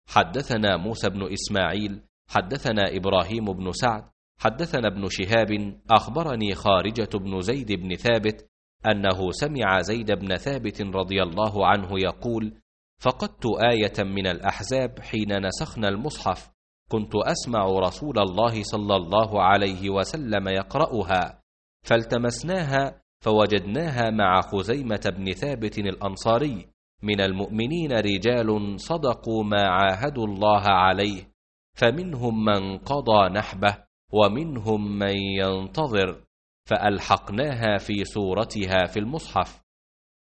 حدثنا موسى بن إسماعيل حدثنا إبراهيم بن سعد حدثنا ابن شهاب أخبرني خارجة بن زيد بن ثابت أنه سمع زيد بن ثابت رضي الله عنه يقول: فقدت آية من الأحزاب حين نسخنا المصحف، كنت أسمع رسول الله صلى الله عليه وسلم يقرأها، فالتمسناها فوجدناها مع خزيمة بن ثابت الأنصاري: من المؤمنين رجال صدقوا ما عاهدوا الله عليه، فمنهم من قضى نحبه ومنهم من ينتظر، فألحقناها في سورتها في المصحف.